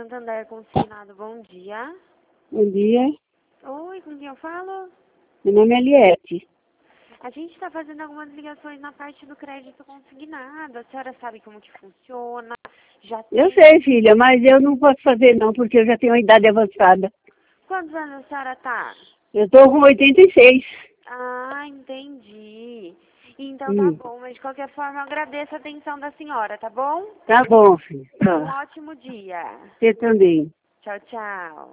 Santander Consignado, bom dia. Bom dia, Oi, com quem eu falo? meu nome é Eliette. A gente está fazendo algumas ligações na parte do crédito consignado. A senhora sabe como que funciona? Já Eu tem... sei, filha, mas eu não posso fazer não, porque eu já tenho uma idade avançada. Quantos anos a senhora tá? Eu estou com 86. Ah, entendi. Então tá Hum, bom, mas de qualquer forma eu agradeço a atenção da senhora, tá bom? tá bom, filha. Um Tá. ótimo dia. Você também. Tchau, tchau.